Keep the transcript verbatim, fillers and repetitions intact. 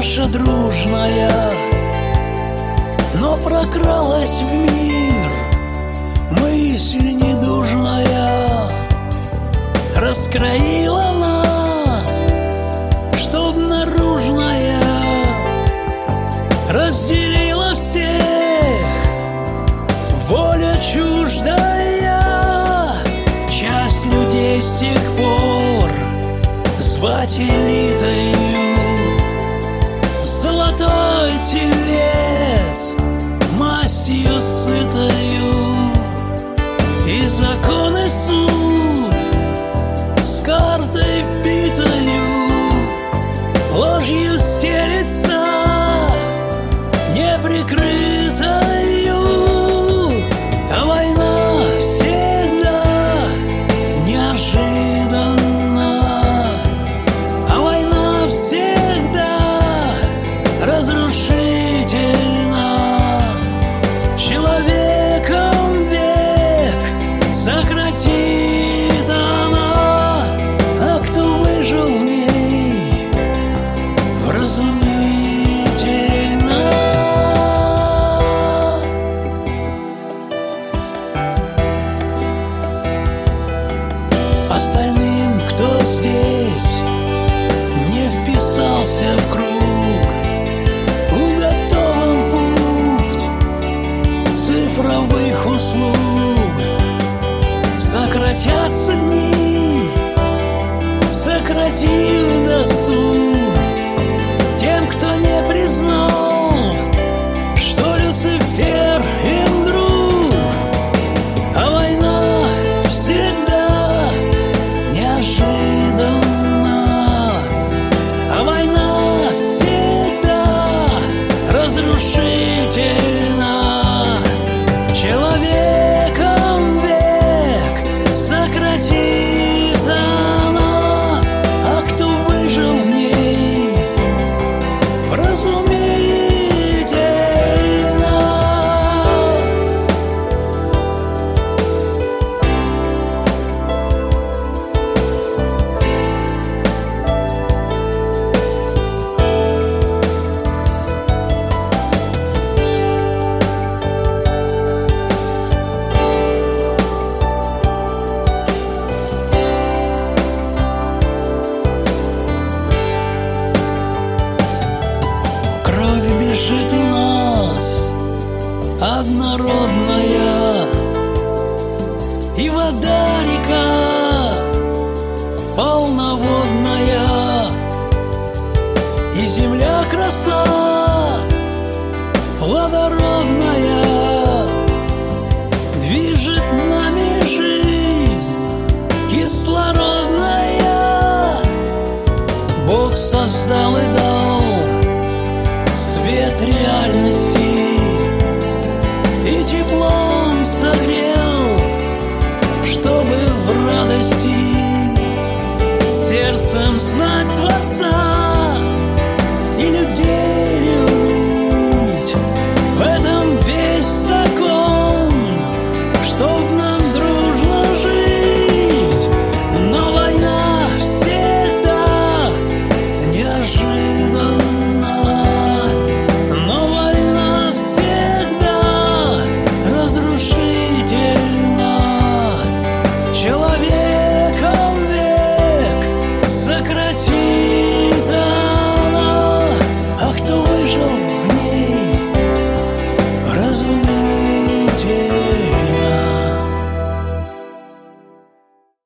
наша дружная, но прокралась в мир мысль недужная, раскроила нас, чтоб наружная разделила всех. Воля чуждая, часть людей с тех пор звать элитою. Золотой телец мастью сытою, и закон и суд с картой битою ложью стелется неприкрытою. А война всегда неожиданна, а война всегда разрушительна. Человеком век сократит она, а кто выжил в ней вразумительно. Остальным, кто здесь не вписался в круг, уготован путь цифровых услуг. Сократятся дни, сократив досуг тем, кто не признал, что Люцифер им друг. А война всегда неожиданна, а война всегда разрушительна. Человеком век сократит она, а кто выжил в ней вразумительно. Кровь бежит у нас однородная, и вода река полноводная, и земля краса плодородная. Движет нами жизнь кислородная. Бог создал и дал свет реальности и теплом согрел, чтобы в радости сердцем знать Творца и людей любить. В этом весь закон, чтоб нам дружно жить. Но война всегда неожиданна.